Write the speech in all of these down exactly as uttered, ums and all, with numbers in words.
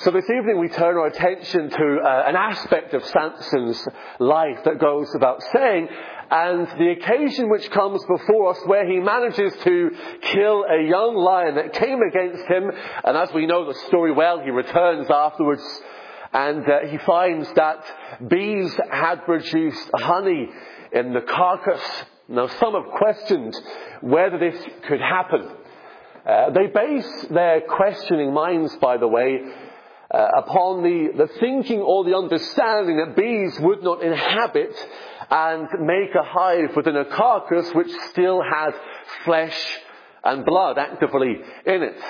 So this evening we turn our attention to uh, an aspect of Samson's life that goes without saying, and the occasion which comes before us where he manages to kill a young lion that came against him. And as we know the story well, he returns afterwards and uh, he finds that bees had produced honey in the carcass. Now some have questioned whether this could happen. Uh, they base their questioning minds, by the way, Uh, upon the, the thinking or the understanding that bees would not inhabit and make a hive within a carcass which still had flesh and blood actively in it.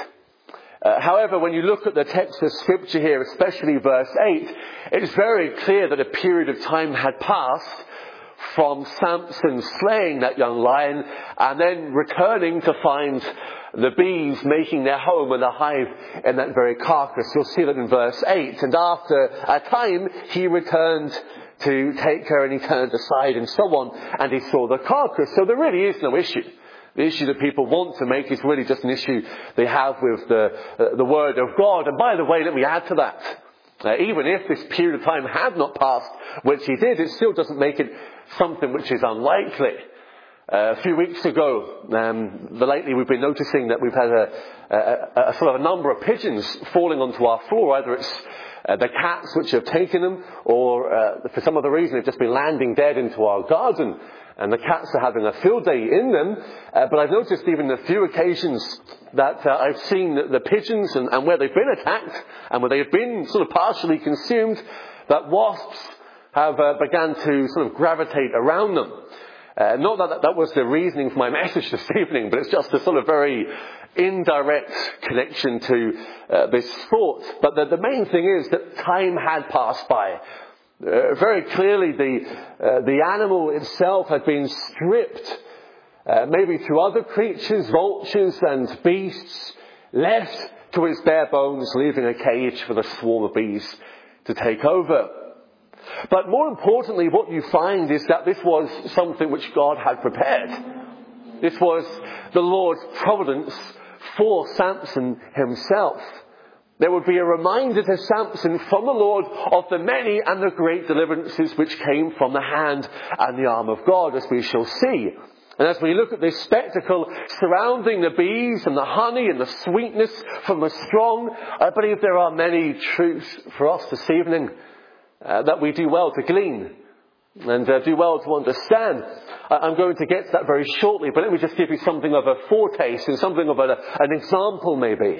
Uh, however, when you look at the text of Scripture here, especially verse eight, it is very clear that a period of time had passed from Samson slaying that young lion and then returning to find the bees making their home in the hive in that very carcass. You'll see that in verse eight. And after a time, he returned to take her and he turned aside and so on, and he saw the carcass. So there really is no issue. The issue that people want to make is really just an issue they have with the, uh, the Word of God. And by the way, let me add to that. Uh, even if this period of time had not passed, which he did, it still doesn't make it something which is unlikely. Uh, a few weeks ago, um, lately we've been noticing that we've had a, a, a sort of a number of pigeons falling onto our floor. Either it's uh, the cats which have taken them, or uh, for some other reason they've just been landing dead into our garden, and the cats are having a field day in them. Uh, but I've noticed even a few occasions that uh, I've seen the, the pigeons and, and where they've been attacked and where they've been sort of partially consumed, that wasps have uh, begun to sort of gravitate around them. Uh, not that that was the reasoning for my message this evening, but it's just a sort of very indirect connection to uh, this thought. But the, the main thing is that time had passed by. Uh, very clearly the, uh, the animal itself had been stripped, uh, maybe to other creatures, vultures and beasts, left to its bare bones, leaving a cage for the swarm of bees to take over. But more importantly, what you find is that this was something which God had prepared. This was the Lord's providence for Samson himself. There would be a reminder to Samson from the Lord of the many and the great deliverances which came from the hand and the arm of God, as we shall see. And as we look at this spectacle surrounding the bees and the honey and the sweetness from the strong, I believe there are many truths for us this evening Uh, that we do well to glean and uh, do well to understand. Uh, I'm going to get to that very shortly, but let me just give you something of a foretaste and something of a, an example maybe.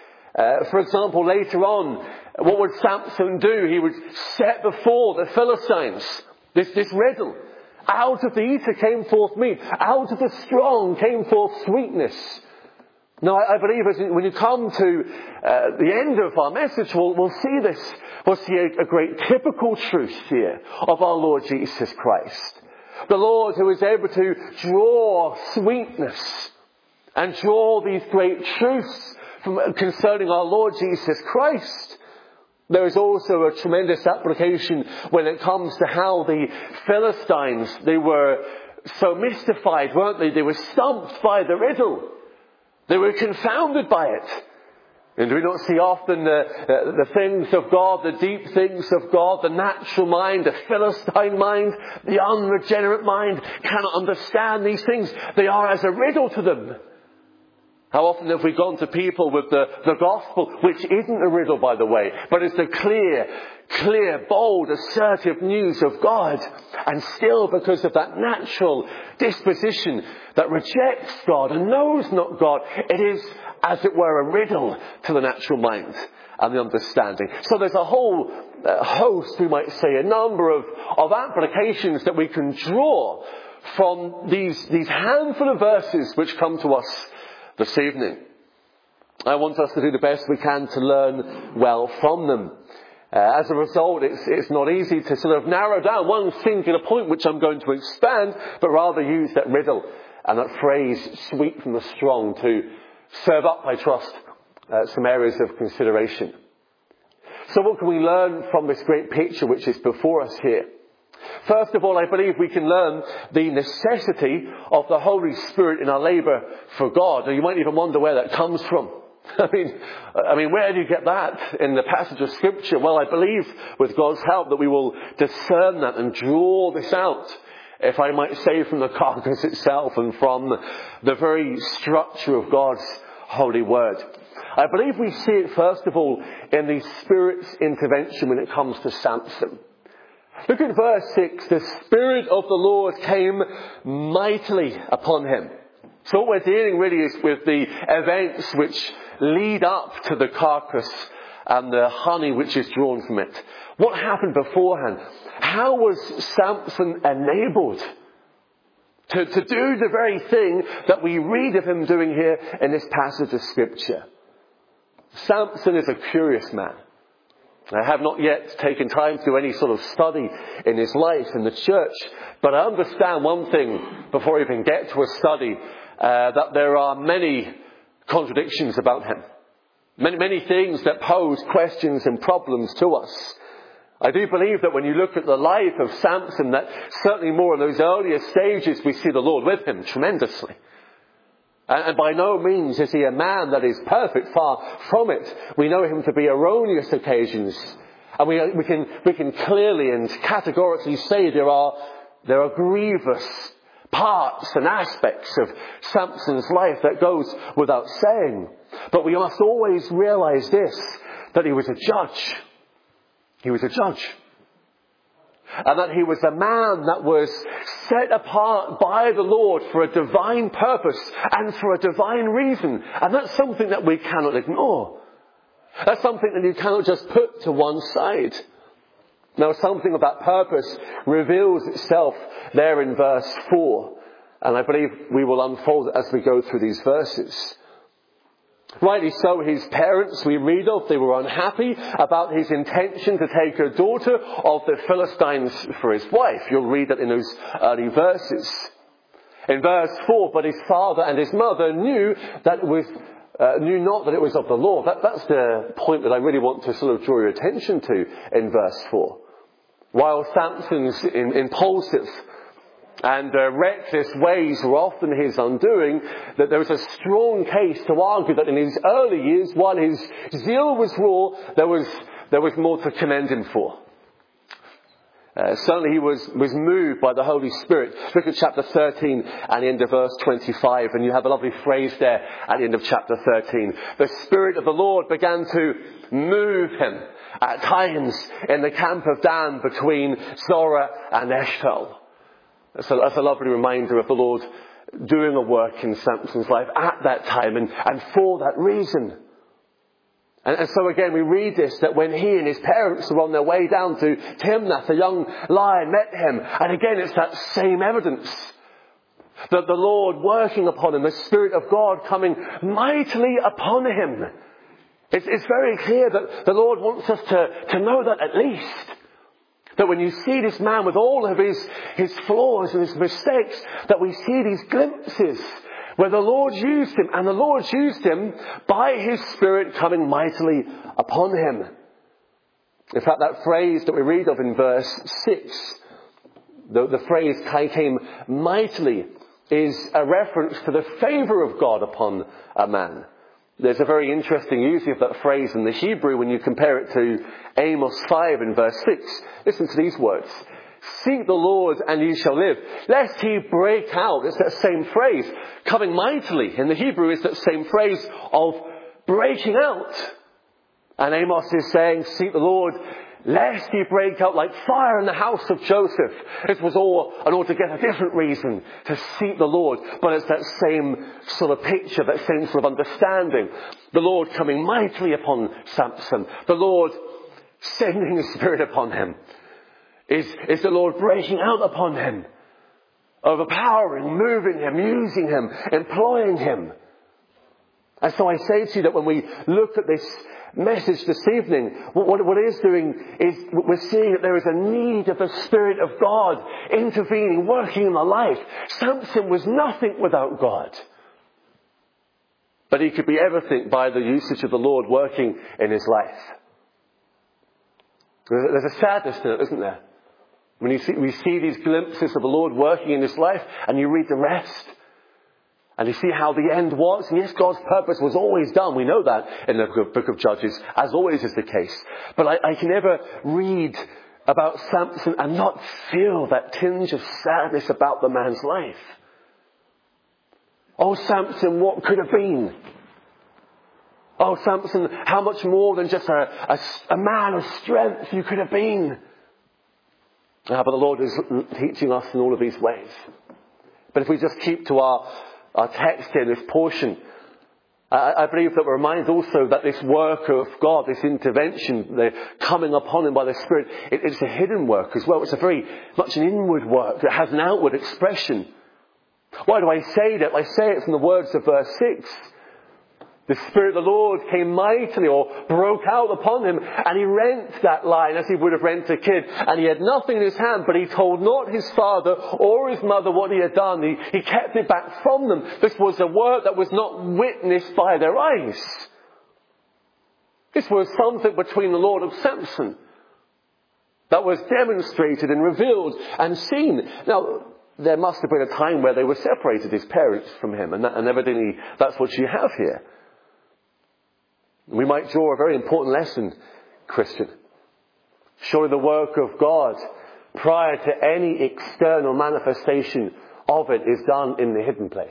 Uh, for example, later on, what would Samson do? He would set before the Philistines this, this riddle. Out of the eater came forth meat. Out of the strong came forth sweetness. Now, I, I believe as when you come to uh, the end of our message, we'll, we'll see this. We'll see a, a great typical truth here of our Lord Jesus Christ. The Lord who is able to draw sweetness and draw these great truths from, concerning our Lord Jesus Christ. There is also a tremendous application when it comes to how the Philistines, they were so mystified, weren't they? They were stumped by the riddle. They were confounded by it. And do we not see often the, uh, the things of God, the deep things of God, the natural mind, the Philistine mind, the unregenerate mind cannot understand these things. They are as a riddle to them. How often have we gone to people with the, the gospel, which isn't a riddle, by the way, but it's the clear, clear, bold, assertive news of God. And still, because of that natural disposition that rejects God and knows not God, it is, as it were, a riddle to the natural mind and the understanding. So there's a whole uh, host, we might say, a number of, of applications that we can draw from these, these handful of verses which come to us this evening. I want us to do the best we can to learn well from them. Uh, as a result, it's, it's not easy to sort of narrow down one singular point which I'm going to expand, but rather use that riddle and that phrase, sweet from the strong, to serve up, I trust, uh, some areas of consideration. So what can we learn from this great picture which is before us here? First of all, I believe we can learn the necessity of the Holy Spirit in our labour for God. Now, you might even wonder where that comes from. I mean, I mean, where do you get that in the passage of Scripture? Well, I believe with God's help that we will discern that and draw this out, if I might say, from the carcass itself and from the very structure of God's holy word. I believe we see it, first of all, in the Spirit's intervention when it comes to Samson. Look at verse six. The Spirit of the Lord came mightily upon him. So what we're dealing really is with the events which lead up to the carcass and the honey which is drawn from it. What happened beforehand? How was Samson enabled to, to do the very thing that we read of him doing here in this passage of Scripture? Samson is a curious man. I have not yet taken time to do any sort of study in his life in the church, but I understand one thing before I even get to a study, uh, that there are many contradictions about him. Many, many things that pose questions and problems to us. I do believe that when you look at the life of Samson, that certainly more in those earlier stages we see the Lord with him tremendously. And, and by no means is he a man that is perfect, far from it. We know him to be erroneous occasions. And we, we can, we can clearly and categorically say there are, there are grievous parts and aspects of Samson's life that goes without saying. But we must always realize this, that he was a judge. He was a judge. And that he was a man that was set apart by the Lord for a divine purpose and for a divine reason. And that's something that we cannot ignore. That's something that you cannot just put to one side. Now, something of that purpose reveals itself there in verse four. And I believe we will unfold it as we go through these verses. Rightly so, his parents, we read of, they were unhappy about his intention to take a daughter of the Philistines for his wife. You'll read that in those early verses. In verse four, but his father and his mother knew that it was, uh, knew not that it was of the Lord. That, that's the point that I really want to sort of draw your attention to in verse four. While Samson's impulsive and uh, reckless ways were often his undoing, that there was a strong case to argue that in his early years, while his zeal was raw, there was there was more to commend him for. Uh, certainly he was, was moved by the Holy Spirit. Look at chapter thirteen and the end of verse twenty-five, and you have a lovely phrase there at the end of chapter thirteen. The Spirit of the Lord began to move him at times in the camp of Dan between Zorah and Eshtaol. So that's a lovely reminder of the Lord doing a work in Samson's life at that time and, and for that reason. And, and so again we read this, that when he and his parents were on their way down to Timnath, a young lion met him. And again it's that same evidence. That the Lord working upon him, the Spirit of God coming mightily upon him. It's, it's very clear that the Lord wants us to, to know that at least. That when you see this man with all of his, his flaws and his mistakes, that we see these glimpses where the Lord used him, and the Lord used him by his Spirit coming mightily upon him. In fact, that phrase that we read of in verse six, the, the phrase came mightily, is a reference to the favour of God upon a man. There's a very interesting use of that phrase in the Hebrew when you compare it to Amos five in verse six. Listen to these words. Seek the Lord and ye shall live, lest he break out. It's that same phrase. Coming mightily in the Hebrew is that same phrase of breaking out. And Amos is saying, seek the Lord, lest he break out like fire in the house of Joseph. It was all an altogether different reason to seek the Lord. But it's that same sort of picture, that same sort of understanding. The Lord coming mightily upon Samson. The Lord sending His Spirit upon him. Is, is the Lord breaking out upon him. Overpowering, moving him, using him, employing him. And so I say to you that when we look at this message this evening, what, what it is doing is we're seeing that there is a need of the Spirit of God intervening, working in the life. Samson was nothing without God. But he could be everything by the usage of the Lord working in his life. There's a sadness to it, isn't there? When you see, we see these glimpses of the Lord working in his life and you read the rest. And you see how the end was? And yes, God's purpose was always done. We know that in the book of Judges, as always is the case. But I, I can never read about Samson and not feel that tinge of sadness about the man's life. Oh, Samson, what could have been? Oh, Samson, how much more than just a, a, a man of strength you could have been. Ah, but the Lord is teaching us in all of these ways. But if we just keep to our, our text here, this portion, I, I believe that we're reminded also that this work of God, this intervention, the coming upon him by the Spirit, it, it's a hidden work as well. It's a very much an inward work that has an outward expression. Why do I say that? I say it from the words of verse six. The Spirit of the Lord came mightily, or broke out upon him, and he rent that lion as he would have rent a kid. And he had nothing in his hand, but he told not his father or his mother what he had done. He, he kept it back from them. This was a work that was not witnessed by their eyes. This was something between the Lord and Samson that was demonstrated and revealed and seen. Now, there must have been a time where they were separated, his parents, from him. And, that, and evidently that's what you have here. We might draw a very important lesson, Christian. Surely the work of God, prior to any external manifestation of it, is done in the hidden place.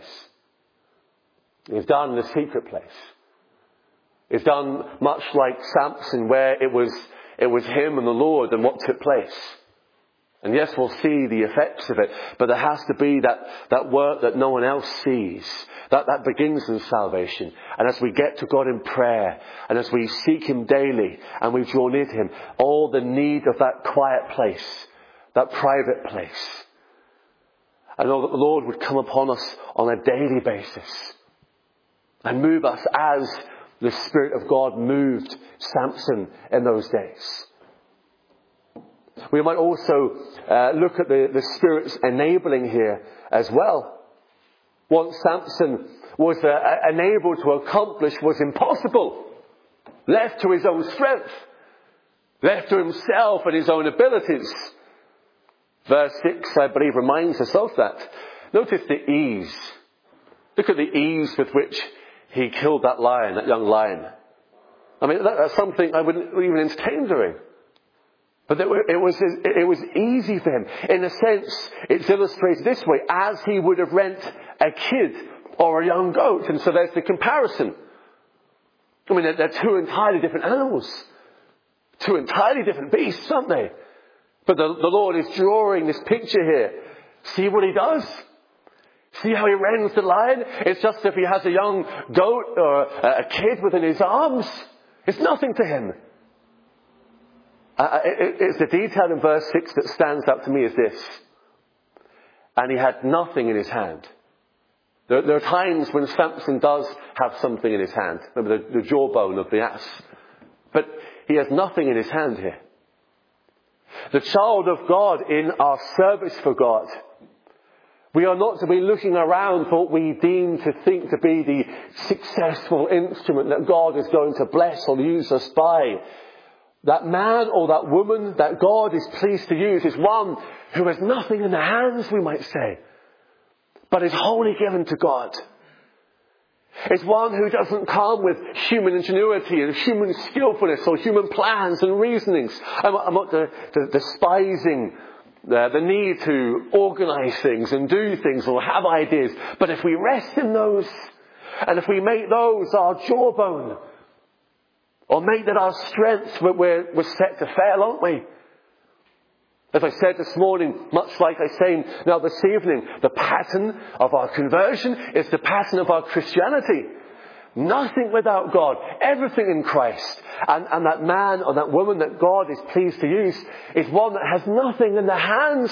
It's done in the secret place. It's done much like Samson, where it was it was him and the Lord and what took place. And yes, we'll see the effects of it, but there has to be that, that work that no one else sees. That, that begins in salvation. And as we get to God in prayer, and as we seek him daily, and we draw near to him, all the need of that quiet place, that private place. I know that the Lord would come upon us on a daily basis, and move us as the Spirit of God moved Samson in those days. We might also uh, look at the, the Spirit's enabling here as well. What Samson was uh, enabled to accomplish was impossible. Left to his own strength. Left to himself and his own abilities. Verse six, I believe, reminds us of that. Notice the ease. Look at the ease with which he killed that lion, that young lion. I mean, that, that's something I wouldn't even entertain doing. But it was, it was easy for him. In a sense, it's illustrated this way, as he would have rent a kid or a young goat. And so there's the comparison. I mean, they're two entirely different animals. Two entirely different beasts, aren't they? But the, the Lord is drawing this picture here. See what he does? See how he rends the lion? It's just if he has a young goat or a kid within his arms. It's nothing to him. Uh, it, it's the detail in verse six that stands out to me is this. And he had nothing in his hand. There, there are times when Samson does have something in his hand. Remember the, the jawbone of the ass. But he has nothing in his hand here. The child of God in our service for God, we are not to be looking around for what we deem to think to be the successful instrument that God is going to bless or use us by. That man or that woman that God is pleased to use is one who has nothing in their hands, we might say, but is wholly given to God. It's one who doesn't come with human ingenuity and human skillfulness or human plans and reasonings. I'm, I'm not the, the, despising the, the need to organise things and do things or have ideas. But if we rest in those, and if we make those our jawbone, or make that our strength, we're, we're set to fail, aren't we? As I said this morning, much like I say now this evening, the pattern of our conversion is the pattern of our Christianity. Nothing without God, everything in Christ. And, and that man or that woman that God is pleased to use is one that has nothing in their hands.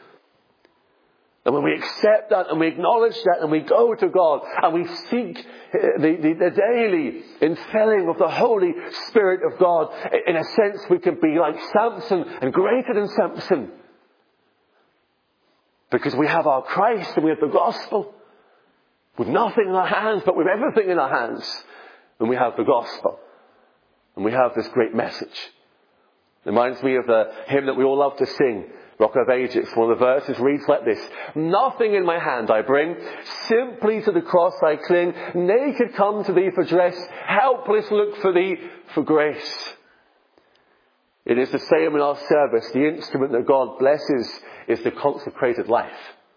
And when we accept that and we acknowledge that and we go to God and we seek the, the, the daily infilling of the Holy Spirit of God, in a sense we can be like Samson and greater than Samson. Because we have our Christ and we have the gospel. With nothing in our hands, but with everything in our hands. And we have the gospel. And we have this great message. It reminds me of the hymn that we all love to sing. Rock of Ages, one of the verses reads like this: "Nothing in my hand I bring, simply to the cross I cling. Naked come to thee for dress, helpless look for thee for grace." It is the same in our service. The instrument that God blesses is the consecrated life.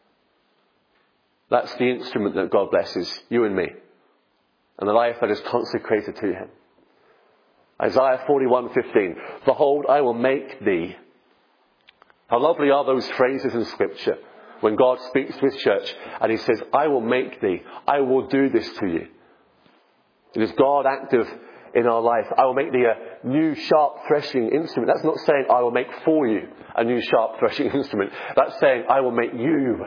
That's the instrument that God blesses, you and me, and the life that is consecrated to Him. Isaiah forty-one fifteen, "Behold, I will make thee." How lovely are those phrases in Scripture when God speaks to His church and He says, "I will make thee. I will do this to you." It is God active in our life. "I will make thee a new sharp threshing instrument." That's not saying I will make for you a new sharp threshing instrument. That's saying I will make you.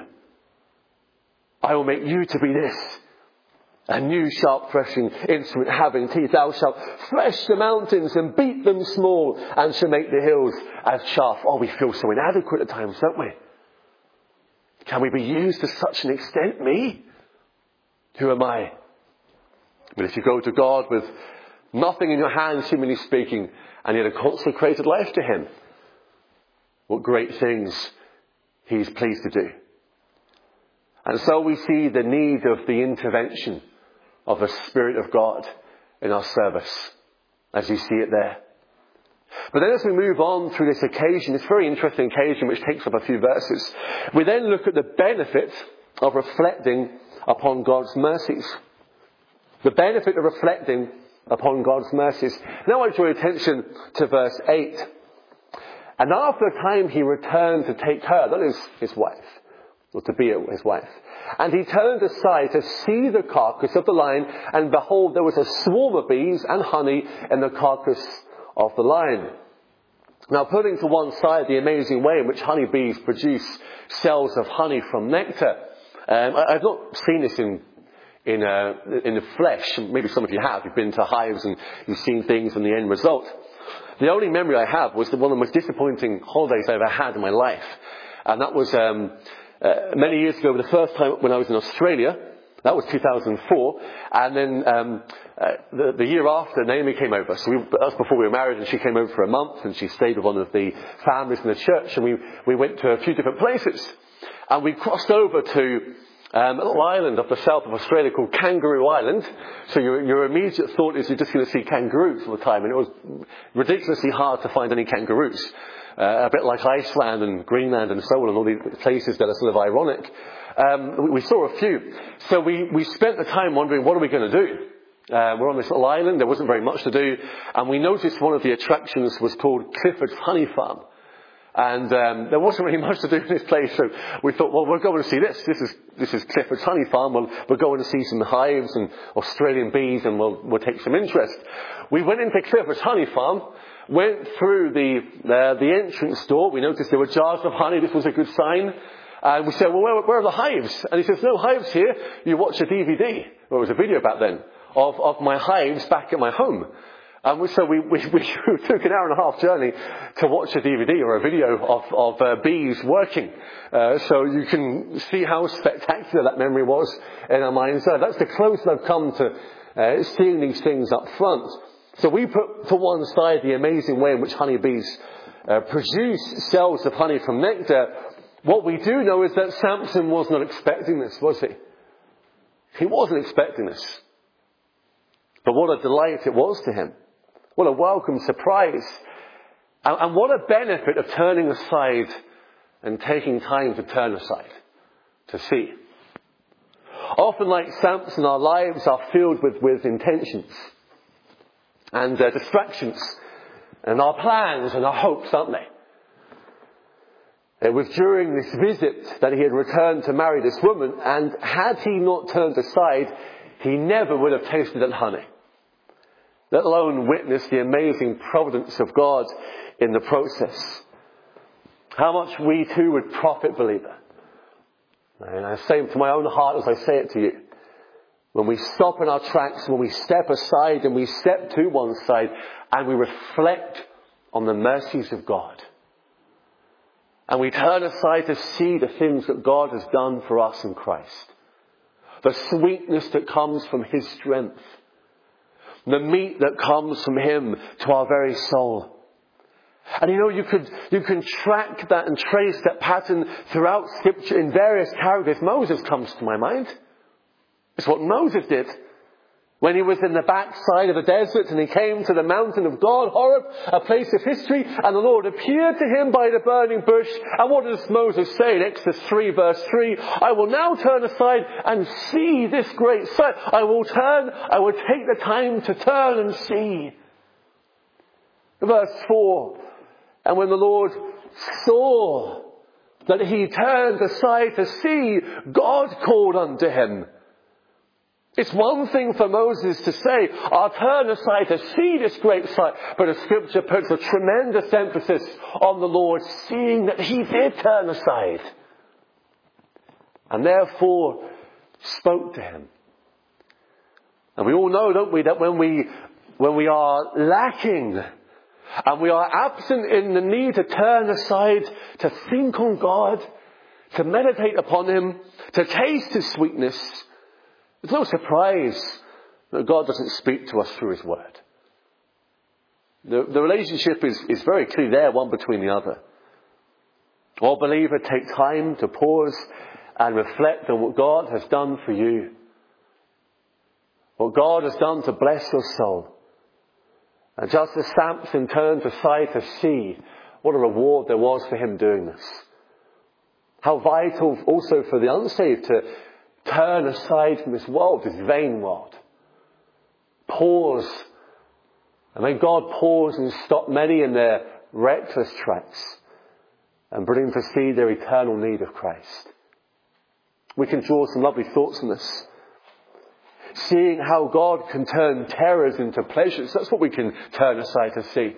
I will make you to be this. A new sharp threshing instrument having teeth. "Thou shalt thresh the mountains and beat them small, and shall make the hills as chaff." Oh, we feel so inadequate at times, don't we? Can we be used to such an extent? Me? Who am I? But if you go to God with nothing in your hands, humanly speaking, and yet a consecrated life to Him, what great things He's pleased to do. And so we see the need of the intervention of the Spirit of God in our service, as you see it there. But then as we move on through this occasion, this very interesting occasion which takes up a few verses, we then look at the benefit of reflecting upon God's mercies. The benefit of reflecting upon God's mercies. Now I draw your attention to verse eight. "And after a time he returned to take her," that is his wife, or to be his wife. "And he turned aside to see the carcass of the lion, and behold, there was a swarm of bees and honey in the carcass of the lion." Now, putting to one side the amazing way in which honeybees produce cells of honey from nectar, um, I, I've not seen this in in uh, in the flesh. Maybe some of you have. You've been to hives and you've seen things and the end result. The only memory I have was the one of the most disappointing holidays I ever had in my life, and that was Um, Uh, many years ago, the first time when I was in Australia. That was two thousand four. And then um, uh, the, the year after, Naomi came over. So we, that's before we were married, and she came over for a month, and she stayed with one of the families in the church, and we, we went to a few different places. And we crossed over to um, a little island off the south of Australia called Kangaroo Island. So your, your immediate thought is you're just going to see kangaroos all the time. And it was ridiculously hard to find any kangaroos. Uh, a bit like Iceland and Greenland and so on, and all these places that are sort of ironic. Um, we, we saw a few. So we, we spent the time wondering, what are we going to do? Uh, we're on this little island, there wasn't very much to do, and we noticed one of the attractions was called Clifford's Honey Farm. And um, there wasn't really much to do in this place, so we thought, well, we're going to see this. This is this is Clifford's Honey Farm. We'll, we're going to see some hives and Australian bees, and we'll, we'll take some interest. We went into Clifford's Honey Farm, went through the uh, the entrance door. We noticed there were jars of honey. This was a good sign. And we said, well, where, where are the hives? And he says, no hives here. You watch a D V D. Well, it was a video back then of, of my hives back at my home. And we, so we, we, we took an hour and a half journey to watch a D V D or a video of, of uh, bees working. Uh, so you can see how spectacular that memory was in our minds. So that's the closest I've come to uh, seeing these things up front. So we put to one side the amazing way in which honeybees uh, produce cells of honey from nectar. What we do know is that Samson was not expecting this, was he? He wasn't expecting this. But what a delight it was to him. What a welcome surprise. And, and what a benefit of turning aside and taking time to turn aside, to see. Often, like Samson, our lives are filled with, with intentions and uh, distractions and our plans and our hopes, aren't they? It was during this visit that he had returned to marry this woman, and had he not turned aside, he never would have tasted that honey, let alone witnessed the amazing providence of God in the process. How much we too would profit, believer. And I say it to my own heart as I say it to you. When we stop in our tracks, when we step aside and we step to one side and we reflect on the mercies of God. And we turn aside to see the things that God has done for us in Christ. The sweetness that comes from His strength. The meat that comes from Him to our very soul. And you know, you could, you can track that and trace that pattern throughout Scripture in various characters. Moses comes to my mind. It's what Moses did. When he was in the backside of the desert and he came to the mountain of God, Horeb, a place of history, and the Lord appeared to him by the burning bush. And what does Moses say in Exodus three verse three? I will now turn aside and see this great sight. I will turn, I will take the time to turn and see. Verse four. And when the Lord saw that he turned aside to see, God called unto him. It's one thing for Moses to say, I'll turn aside to see this great sight. But the Scripture puts a tremendous emphasis on the Lord seeing that he did turn aside. And therefore spoke to him. And we all know, don't we, that when we, when we are lacking and we are absent in the need to turn aside, to think on God, to meditate upon him, to taste his sweetness, it's no surprise that God doesn't speak to us through his word. The, the relationship is, is very clear there, one between the other. All believer, take time to pause and reflect on what God has done for you. What God has done to bless your soul. And just as Samson turned aside to see, what a reward there was for him doing this. How vital also for the unsaved to turn aside from this world, this vain world. Pause. And may God pause and stop many in their reckless tracks and bring them to see their eternal need of Christ. We can draw some lovely thoughts from this. Seeing how God can turn terrors into pleasures. That's what we can turn aside to see.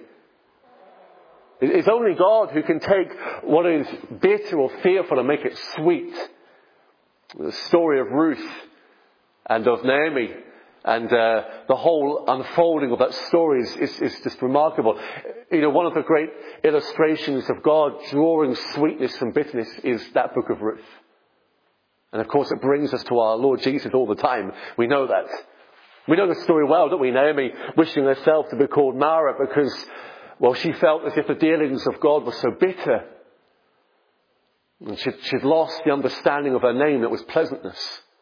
It's only God who can take what is bitter or fearful and make it sweet. The story of Ruth and of Naomi and uh, the whole unfolding of that story is, is, is just remarkable. You know, one of the great illustrations of God drawing sweetness from bitterness is that book of Ruth. And of course it brings us to our Lord Jesus all the time. We know that. We know the story well, don't we? Naomi wishing herself to be called Mara because, well, she felt as if the dealings of God were so bitter. And she'd, she'd lost the understanding of her name that was pleasantness.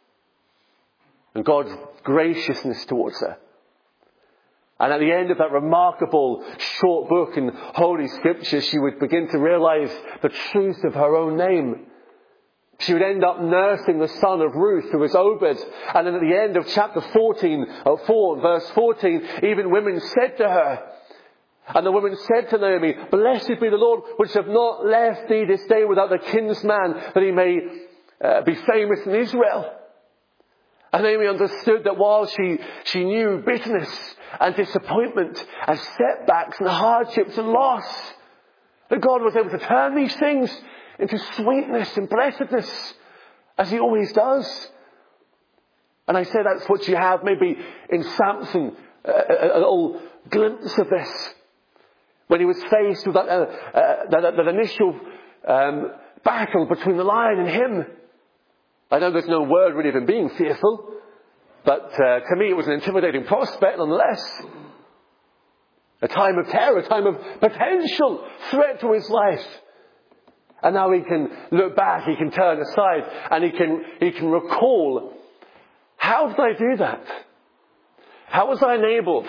And God's graciousness towards her. And at the end of that remarkable short book in Holy Scripture, she would begin to realize the truth of her own name. She would end up nursing the son of Ruth, who was Obed. And then at the end of chapter fourteen, or four, verse fourteen, even women said to her, and the woman said to Naomi, blessed be the Lord, which have not left thee this day without the kinsman, that he may uh, be famous in Israel. And Naomi understood that while she, she knew bitterness and disappointment and setbacks and hardships and loss, that God was able to turn these things into sweetness and blessedness, as he always does. And I say that's what you have maybe in Samson, uh, a, a little glimpse of this. When he was faced with that, uh, uh, that, that initial um, battle between the lion and him. I know there's no word really of him being fearful, but uh, to me it was an intimidating prospect nonetheless. A time of terror, a time of potential threat to his life. And now he can look back, he can turn aside, and he can, he can recall, how did I do that? How was I enabled?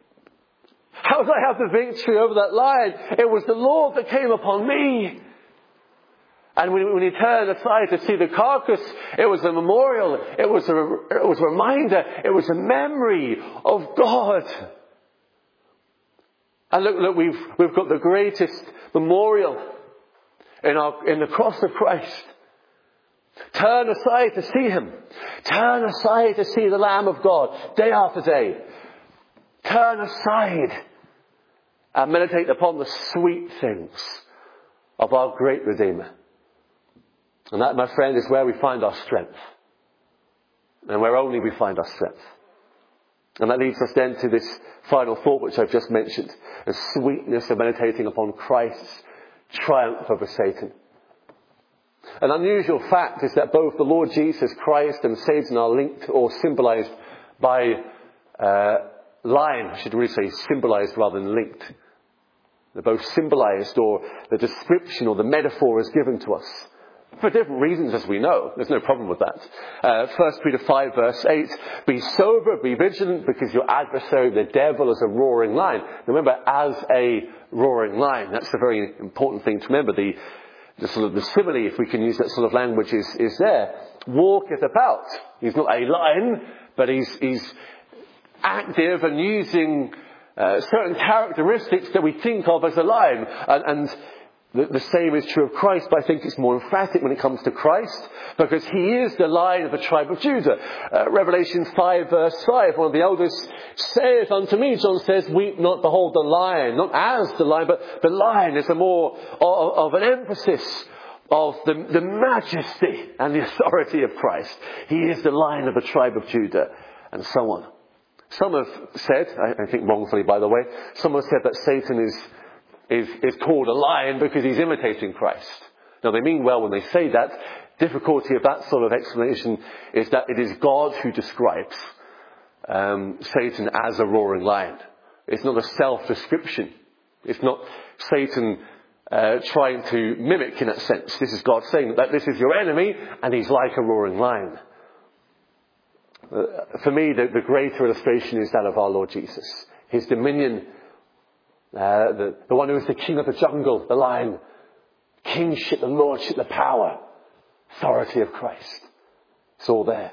How did I have the victory over that lion? It was the Lord that came upon me. And when, when he turned aside to see the carcass, it was a memorial. It was a, it was a reminder. It was a memory of God. And look, look, we've, we've got the greatest memorial in our, in the cross of Christ. Turn aside to see him. Turn aside to see the Lamb of God day after day. Turn aside and meditate upon the sweet things of our great Redeemer. And that, my friend, is where we find our strength. And where only we find our strength. And that leads us then to this final thought which I've just mentioned. The sweetness of meditating upon Christ's triumph over Satan. An unusual fact is that both the Lord Jesus Christ and Satan are linked or symbolized by uh, lion. I should really say symbolized rather than linked. They're both symbolized, or the description or the metaphor is given to us. For different reasons, as we know. There's no problem with that. Uh, First Peter five, verse eight, be sober, be vigilant, because your adversary, the devil, is a roaring lion. Remember, as a roaring lion. That's a very important thing to remember. The, the sort of the simile, if we can use that sort of language, is, is there. Walketh about. He's not a lion, but he's, he's active and using uh, certain characteristics that we think of as a lion. And, and The, the same is true of Christ, but I think it's more emphatic when it comes to Christ, because he is the Lion of the tribe of Judah. Uh, Revelation five, verse five, one of the elders saith unto me, John says, weep not, behold the lion, not as the lion, but the lion is a more of, of an emphasis of the, the majesty and the authority of Christ. He is the Lion of the tribe of Judah, and so on. Some have said, I, I think wrongfully by the way, some have said that Satan is Is, is called a lion because he's imitating Christ. Now they mean well when they say that. Difficulty of that sort of explanation is that it is God who describes um, Satan as a roaring lion. It's not a self-description. It's not Satan uh, trying to mimic in that sense. This is God saying that this is your enemy and he's like a roaring lion. Uh, for me, the, the greater illustration is that of our Lord Jesus. His dominion, uh, the, the one who is the king of the jungle, the lion, kingship, the lordship, the power, authority of Christ. It's all there.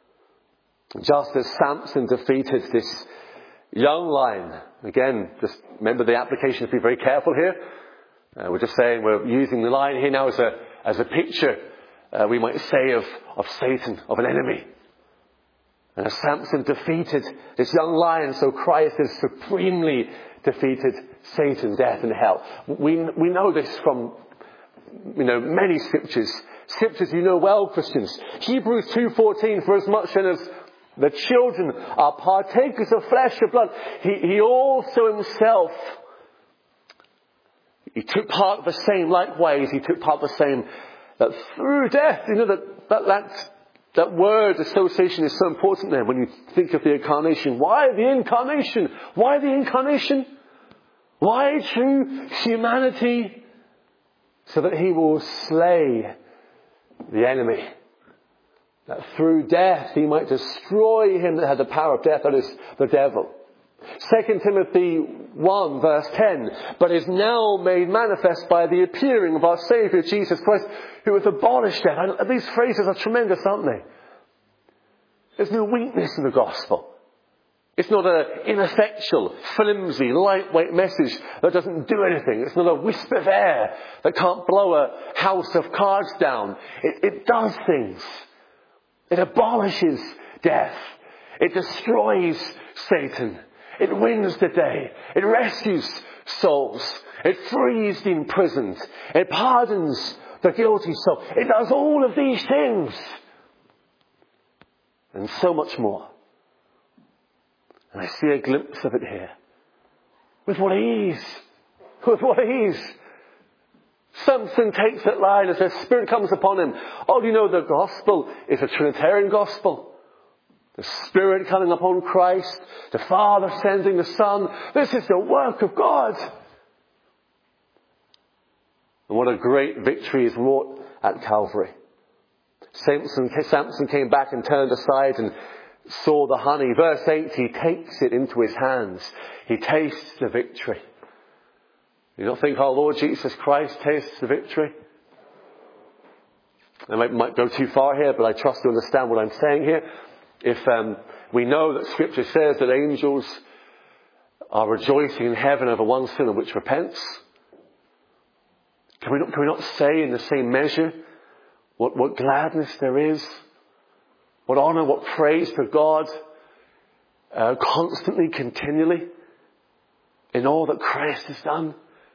Just as Samson defeated this young lion, again, just remember the application, be very careful here. Uh, we're just saying we're using the lion here now as a as a picture, uh, we might say, of, of Satan, of an enemy. And as Samson defeated this young lion, so Christ has supremely defeated Satan, death and hell. We we know this from, you know, many scriptures. Scriptures you know well, Christians. Hebrews two fourteen, for as much then as the children are partakers of flesh and blood, he, he also himself, he took part of the same, likewise, he took part of the same, that through death, you know, that, that, that, that word association is so important there when you think of the incarnation. Why the incarnation? Why the incarnation? Why true humanity? So that he will slay the enemy. That through death he might destroy him that had the power of death, that is, the devil. Second Timothy one verse ten, but is now made manifest by the appearing of our Saviour Jesus Christ, who hath abolished death. And these phrases are tremendous, aren't they? There's no weakness in the gospel. It's not an ineffectual, flimsy, lightweight message that doesn't do anything. It's not a wisp of air that can't blow a house of cards down. It, it does things. It abolishes death. It destroys Satan. It wins the day. It rescues souls. It frees the imprisoned. It pardons the guilty soul. It does all of these things. And so much more. And I see a glimpse of it here. With what ease. With what ease. Samson takes that line as the Spirit comes upon him. Oh, do you know the gospel is a Trinitarian gospel? The Spirit coming upon Christ. The Father sending the Son. This is the work of God. And what a great victory is wrought at Calvary. Samson, Samson came back and turned aside and saw the honey. Verse eight, he takes it into his hands. He tastes the victory. You don't think our Lord Jesus Christ tastes the victory? I might, might go too far here, but I trust you understand what I'm saying here. If um, we know that Scripture says that angels are rejoicing in heaven over one sinner which repents, can we not, can we not say in the same measure what, what gladness there is, what honour, what praise for God, uh, constantly, continually, in all that Christ has done?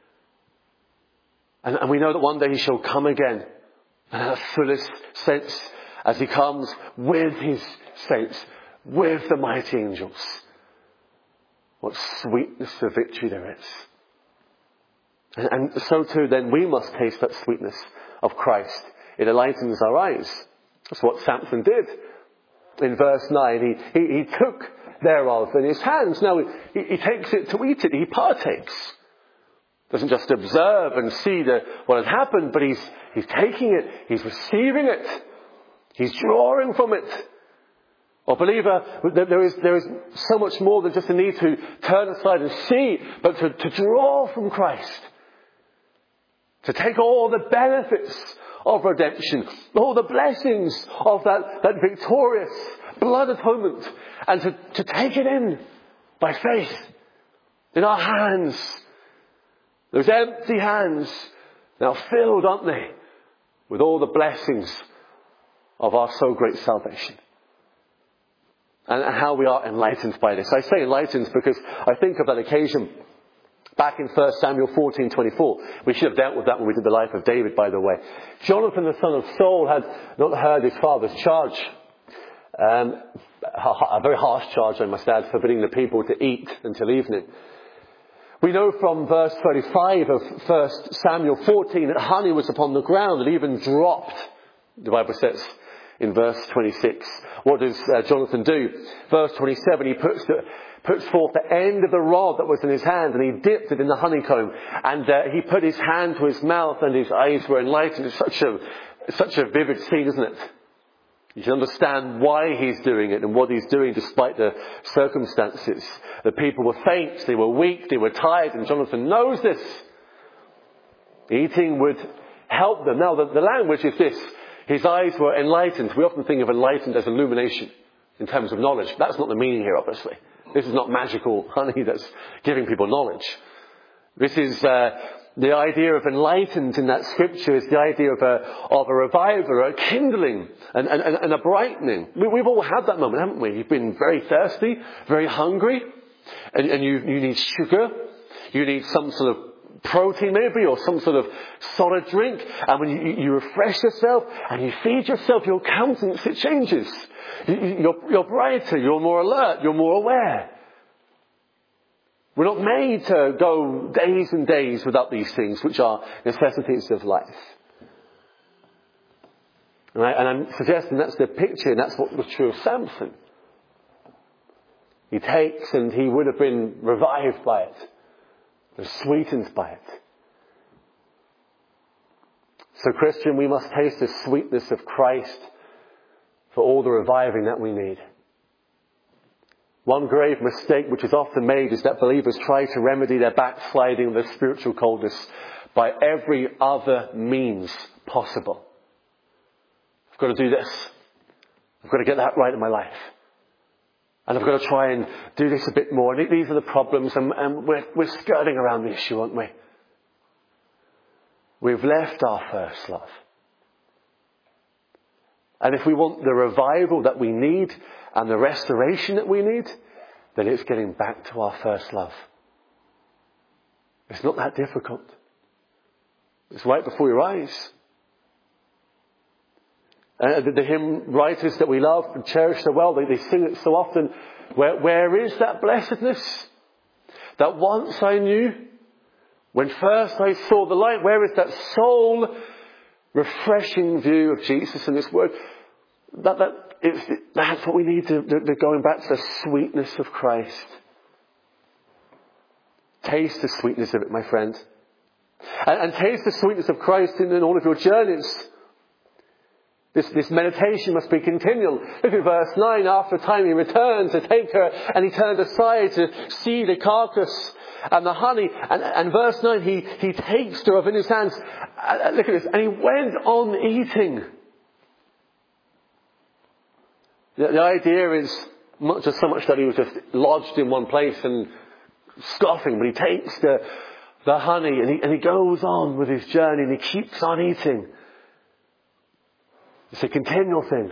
And, and we know that one day he shall come again, and in the fullest sense, as he comes with his saints, with the mighty angels. What sweetness of victory there is. And, and so too, then we must taste that sweetness of Christ. It enlightens our eyes. That's what Samson did. In verse nine, he, he, he took thereof in his hands. Now, he, he takes it to eat it. He partakes. Doesn't just observe and see the, what has happened, but he's, he's taking it, he's receiving it, he's drawing from it. Oh, believer, there is, there is so much more than just a need to turn aside and see, but to, to draw from Christ. To take all the benefits of redemption, all the blessings of that, that victorious blood atonement, and to, to take it in by faith in our hands. Those empty hands now filled, aren't they, with all the blessings of our so great salvation. And how we are enlightened by this. I say enlightened because I think of that occasion back in First Samuel fourteen twenty-four. We should have dealt with that when we did the life of David, by the way. Jonathan, the son of Saul, had not heard his father's charge. Um, a very harsh charge, I must add, forbidding the people to eat until evening. We know from verse thirty-five of First Samuel fourteen that honey was upon the ground and even dropped, the Bible says in verse twenty-six. What does uh, Jonathan do? Verse twenty-seven, he puts, the, puts forth the end of the rod that was in his hand and he dipped it in the honeycomb. And uh, he put his hand to his mouth and his eyes were enlightened. It's such a, such a vivid scene, isn't it? You can understand why he's doing it and what he's doing despite the circumstances. The people were faint, they were weak, they were tired, and Jonathan knows this. Eating would help them. Now, the, the language is this. His eyes were enlightened. We often think of enlightened as illumination in terms of knowledge. That's not the meaning here, obviously. This is not magical honey that's giving people knowledge. This is... Uh, The idea of enlightened in that scripture is the idea of a, of a revival, a kindling and, and, and a brightening. We, we've all had that moment, haven't we? You've been very thirsty, very hungry, and, and you, you need sugar. You need some sort of protein maybe, or some sort of solid drink. And when you, you refresh yourself and you feed yourself, your countenance, it changes. You're, you're brighter, you're more alert, you're more aware. We're not made to go days and days without these things, which are necessities of life. Right? And I'm suggesting that's the picture, and that's what was true of Samson. He takes, and he would have been revived by it, and sweetened by it. So, Christian, we must taste the sweetness of Christ for all the reviving that we need. One grave mistake which is often made is that believers try to remedy their backsliding, their spiritual coldness, by every other means possible. I've got to do this. I've got to get that right in my life. And I've got to try and do this a bit more. And these are the problems, and, and we're, we're skirting around the issue, aren't we? We've left our first love. And if we want the revival that we need and the restoration that we need, then it's getting back to our first love. It's not that difficult. It's right before your eyes. Uh, the, the hymn writers that we love and cherish so well, they, they sing it so often. Where, where is that blessedness that once I knew? When first I saw the light, where is that soul refreshing view of Jesus and His Word? That, that, it's, that's what we need to, to, to going back to the sweetness of Christ. Taste the sweetness of it, my friend. And, and taste the sweetness of Christ in, in all of your journeys. This, this meditation must be continual. Look at verse nine. After a time he returned to take her, and he turned aside to see the carcass and the honey. And, and verse nine, he, he takes her up in his hands. And, look at this. And he went on eating. The, the idea is not just so much that he was just lodged in one place and scoffing, but he takes the, the honey and he, and he goes on with his journey and he keeps on eating. It's a continual thing.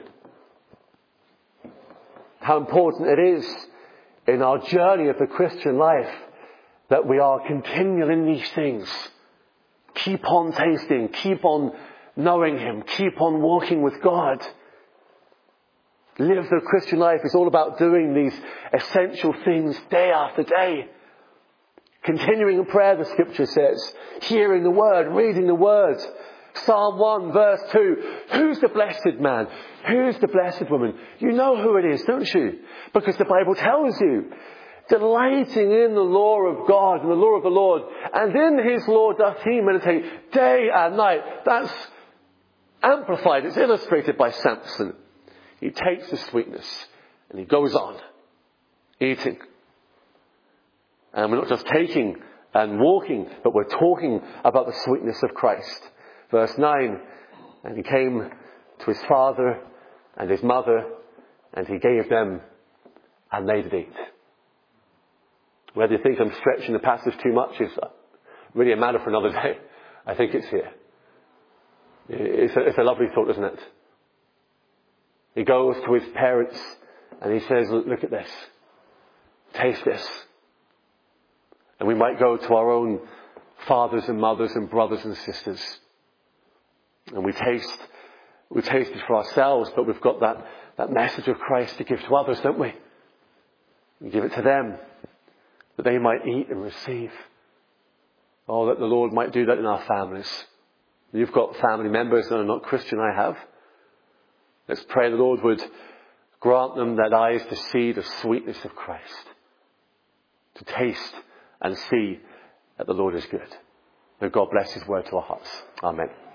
How important it is in our journey of the Christian life that we are continual in these things. Keep on tasting, keep on knowing Him, keep on walking with God. Live the Christian life is all about doing these essential things day after day. Continuing in prayer, the scripture says. Hearing the word, reading the word. Psalm one verse two. Who's the blessed man? Who's the blessed woman? You know who it is, don't you? Because the Bible tells you. delighting in the law of God and the law of the Lord. And in his law doth he meditate day and night. That's amplified. It's illustrated by Samson. He takes the sweetness and he goes on eating. And we're not just taking and walking, but we're talking about the sweetness of Christ. Verse nine, and he came to his father and his mother, and he gave them, and they did eat. Whether you think I'm stretching the passage too much is really a matter for another day. I think it's here. It's a, it's a lovely thought, isn't it? He goes to his parents and he says, look, look at this. Taste this. And we might go to our own fathers and mothers and brothers and sisters. And we taste, we taste it for ourselves, but we've got that, that message of Christ to give to others, don't we? We give it to them, that they might eat and receive. Oh, that the Lord might do that in our families. You've got family members that are not Christian, I have. Let's pray the Lord would grant them that eyes to see the sweetness of Christ. To taste and see that the Lord is good. May God bless his word to our hearts. Amen.